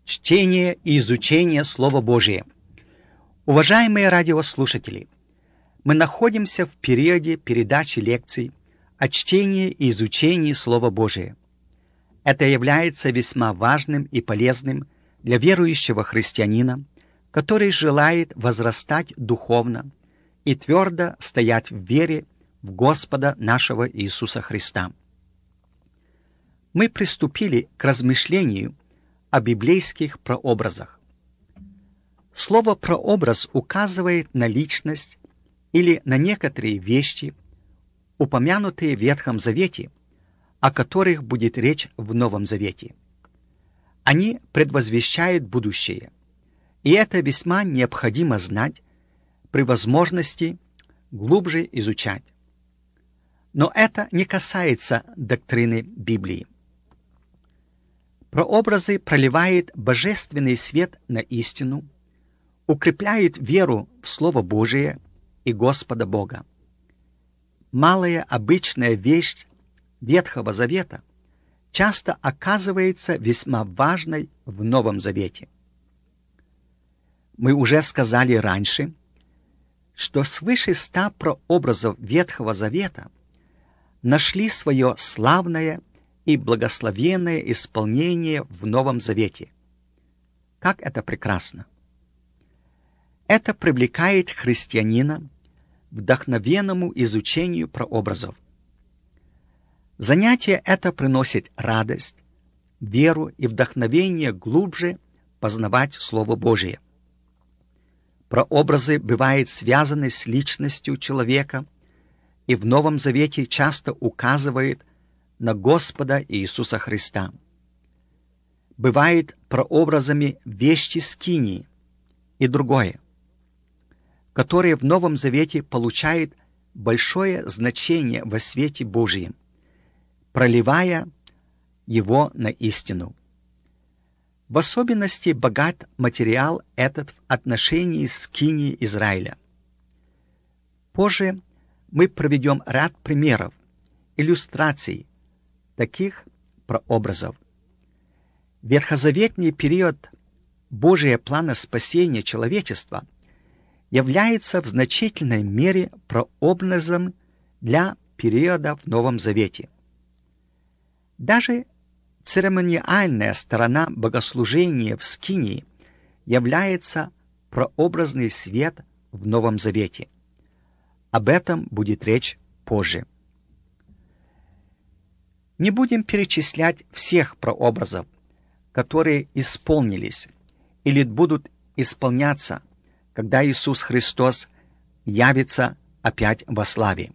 Чтение и изучение Слова Божия. Уважаемые радиослушатели, мы находимся в периоде передачи лекций о чтении и изучении Слова Божия. Это является весьма важным и полезным для верующего христианина, который желает возрастать духовно и твердо стоять в вере в Господа нашего Иисуса Христа. Мы приступили к размышлению о библейских прообразах. Слово «прообраз» указывает на личность или на некоторые вещи, упомянутые в Ветхом Завете, о которых будет речь в Новом Завете. Они предвозвещают будущее, и это весьма необходимо знать при возможности глубже изучать. Но это не касается доктрины Библии. Прообразы проливают божественный свет на истину, укрепляют веру в Слово Божие и Господа Бога. Малая обычная вещь Ветхого Завета часто оказывается весьма важной в Новом Завете. Мы уже сказали раньше, что свыше 100 прообразов Ветхого Завета нашли свое славное и благословенное исполнение в Новом Завете. Как это прекрасно! Это привлекает христианина к вдохновенному изучению прообразов. Занятие это приносит радость, веру и вдохновение глубже познавать Слово Божие. Прообразы бывают связаны с личностью человека и в Новом Завете часто указывают на Господа Иисуса Христа. Бывает прообразами вещи скинии и другое, которые в Новом Завете получают большое значение во свете Божьем, проливая его на истину. В особенности богат материал этот в отношении скинии Израиля. Позже мы проведем ряд примеров, иллюстраций таких прообразов. Ветхозаветный период Божия плана спасения человечества является в значительной мере прообразом для периода в Новом Завете. Даже церемониальная сторона богослужения в скинии является прообразный свет в Новом Завете. Об этом будет речь позже. Не будем перечислять всех прообразов, которые исполнились или будут исполняться, когда Иисус Христос явится опять во славе.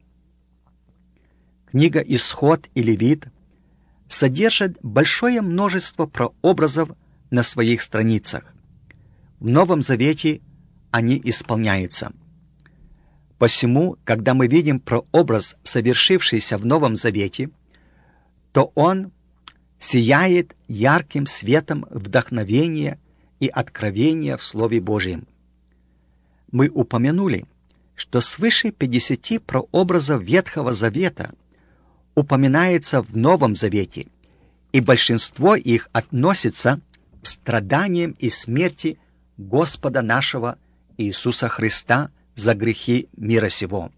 Книга «Исход» и «Левит» содержит большое множество прообразов на своих страницах. В Новом Завете они исполняются. Посему, когда мы видим прообраз, совершившийся в Новом Завете, то он сияет ярким светом вдохновения и откровения в Слове Божьем. Мы упомянули, что свыше 50 прообразов Ветхого Завета упоминается в Новом Завете, и большинство их относится к страданиям и смерти Господа нашего Иисуса Христа за грехи мира сего.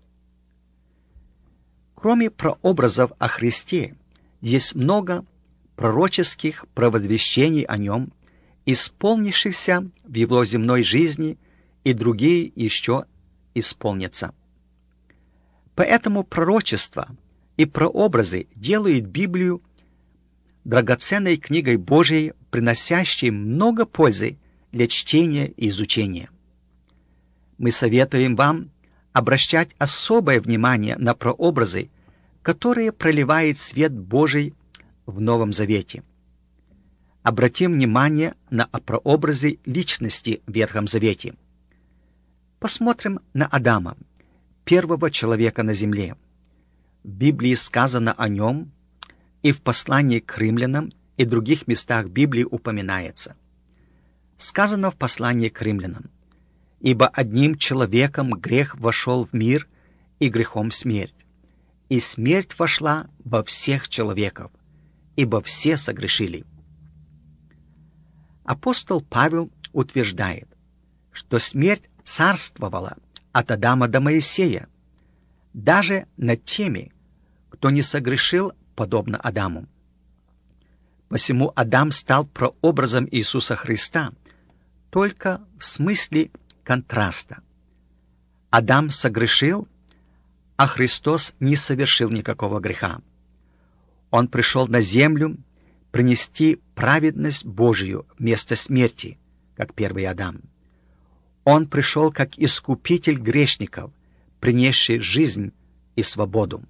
Кроме прообразов о Христе, есть много пророческих провозвещений о Нем, исполнившихся в Его земной жизни, и другие еще исполнятся. Поэтому пророчества и прообразы делают Библию драгоценной книгой Божией, приносящей много пользы для чтения и изучения. Мы советуем вам обращать особое внимание на прообразы, которые проливают свет Божий в Новом Завете. Обратим внимание на прообразы личности в Ветхом Завете. Посмотрим на Адама, первого человека на земле. В Библии сказано о нем, и в послании к римлянам и других местах Библии упоминается. Сказано в послании к римлянам: «Ибо одним человеком грех вошел в мир, и грехом смерть. И смерть вошла во всех человеков, ибо все согрешили». Апостол Павел утверждает, что смерть царствовала от Адама до Моисея, даже над теми, кто не согрешил подобно Адаму. Посему Адам стал прообразом Иисуса Христа только в смысле контраста. Адам согрешил, а Христос не совершил никакого греха. Он пришел на землю принести праведность Божию вместо смерти, как первый Адам. Он пришел как искупитель грешников, принесший жизнь и свободу.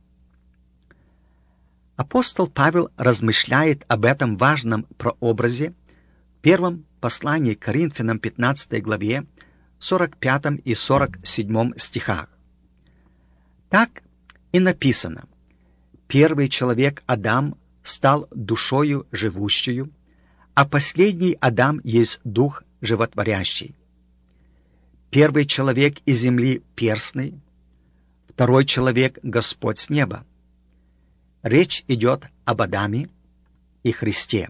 Апостол Павел размышляет об этом важном прообразе в первом послании к Коринфянам 15 главе 45 и 47 стихах. Так и написано: «Первый человек Адам стал душою живущую, а последний Адам есть дух животворящий. Первый человек из земли перстный, второй человек Господь с неба». Речь идет об Адаме и Христе.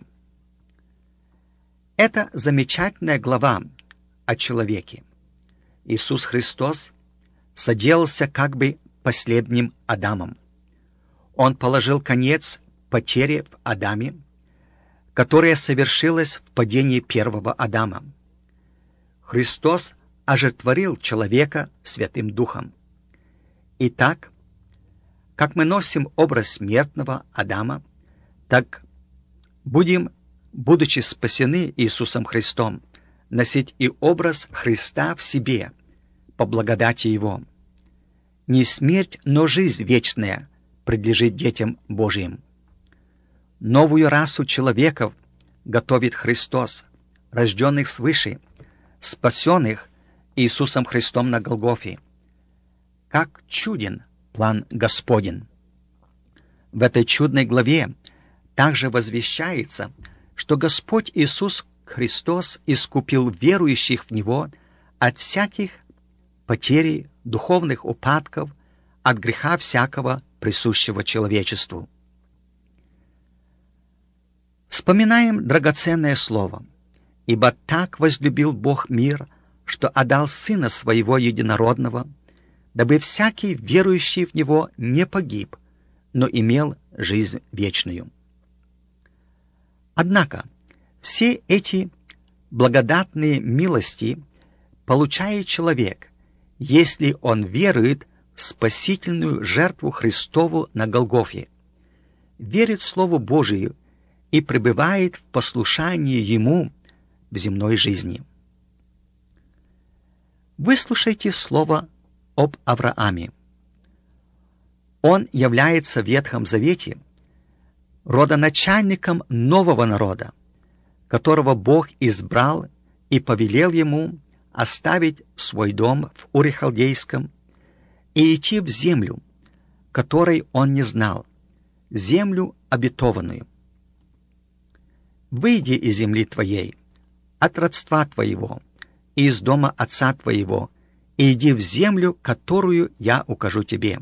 Это замечательная глава о человеке. Иисус Христос соделался как бы последним Адамом. Он положил конец потере в Адаме, которая совершилась в падении первого Адама. Христос оживотворил человека Святым Духом. Итак, как мы носим образ смертного Адама, так будем, будучи спасены Иисусом Христом, носить и образ Христа в себе, по благодати Его. Не смерть, но жизнь вечная принадлежит детям Божьим. Новую расу человеков готовит Христос, рожденных свыше, спасенных Иисусом Христом на Голгофе. Как чуден план Господень! В этой чудной главе также возвещается, что Господь Иисус Христос искупил верующих в Него от всяких потерь, духовных упадков, от греха всякого, присущего человечеству. Вспоминаем драгоценное слово: «Ибо так возлюбил Бог мир, что отдал Сына Своего Единородного, дабы всякий, верующий в Него, не погиб, но имел жизнь вечную». Однако все эти благодатные милости получает человек, если он верует в спасительную жертву Христову на Голгофе, верит в Слово Божие и пребывает в послушании Ему в земной жизни. Выслушайте слово об Аврааме. Он является в Ветхом Завете родоначальником нового народа, которого Бог избрал и повелел ему оставить свой дом в Уре-Халдейском и идти в землю, которой он не знал, землю обетованную. «Выйди из земли твоей, от родства твоего, и из дома отца твоего, и иди в землю, которую я укажу тебе».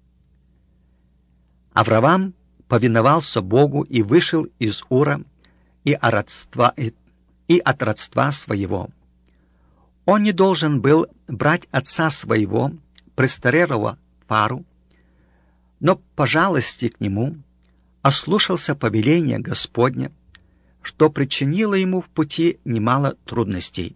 Авраам повиновался Богу и вышел из Ура и от родства своего. Он не должен был брать отца своего, престарелого Фару, но по жалости к нему ослушался повеления Господня, что причинило ему в пути немало трудностей.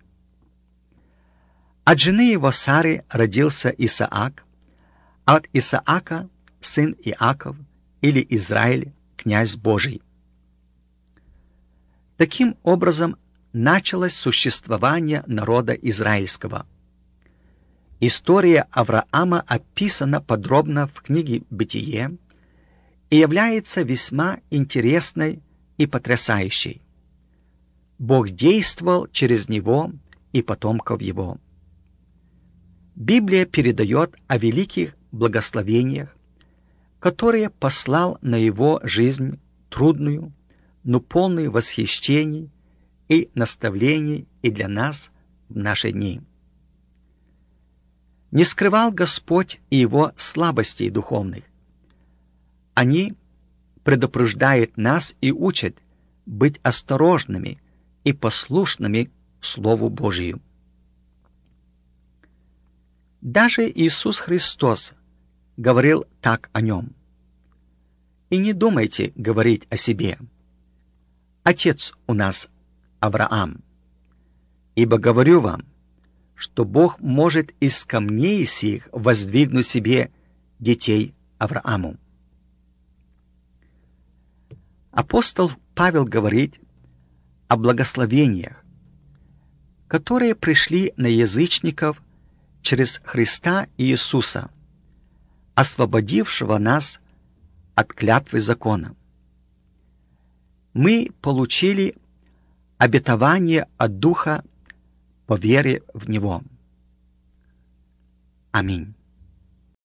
От жены его Сары родился Исаак, а от Исаака сын Иаков или Израиль, князь Божий. Таким образом началось существование народа израильского. История Авраама описана подробно в книге «Бытие» и является весьма интересной и потрясающей. Бог действовал через него и потомков его. Библия передает о великих благословениях, которые послал на его жизнь трудную, но полную восхищений и наставлений и для нас в наши дни. Не скрывал Господь и его слабостей духовных. Они предупреждают нас и учат быть осторожными и послушными Слову Божию. Даже Иисус Христос говорил так о нем. «И не думайте говорить о себе: Отец у нас Авраам. Ибо говорю вам, что Бог может из камней сих воздвигнуть себе детей Аврааму». Апостол Павел говорит о благословениях, которые пришли на язычников через Христа Иисуса, освободившего нас от клятвы закона. Мы получили обетование от Духа по вере в Него. Аминь.